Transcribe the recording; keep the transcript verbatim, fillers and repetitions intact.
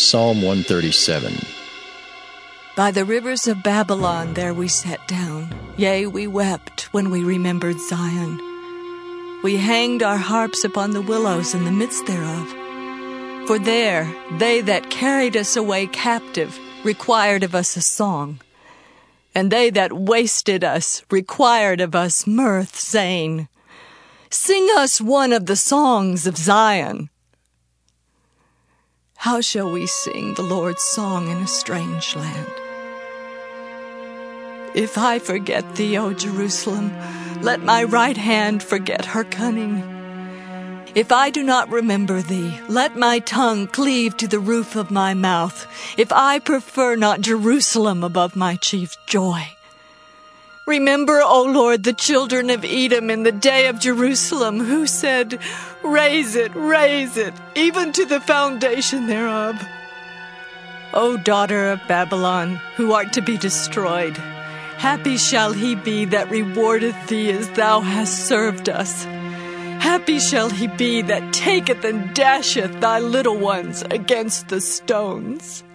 Psalm one thirty-seven. By the rivers of Babylon there we sat down. Yea, we wept when we remembered Zion. We hanged our harps upon the willows in the midst thereof. For there they that carried us away captive required of us a song. And they that wasted us required of us mirth, saying, Sing us one of the songs of Zion. How shall we sing the Lord's song in a strange land? If I forget thee, O Jerusalem, let my right hand forget her cunning. If I do not remember thee, let my tongue cleave to the roof of my mouth, if I prefer not Jerusalem above my chief joy. Remember, O Lord, the children of Edom in the day of Jerusalem, who said, Raise it, raise it, even to the foundation thereof. O daughter of Babylon, who art to be destroyed, happy shall he be that rewardeth thee as thou hast served us. Happy shall he be that taketh and dasheth thy little ones against the stones.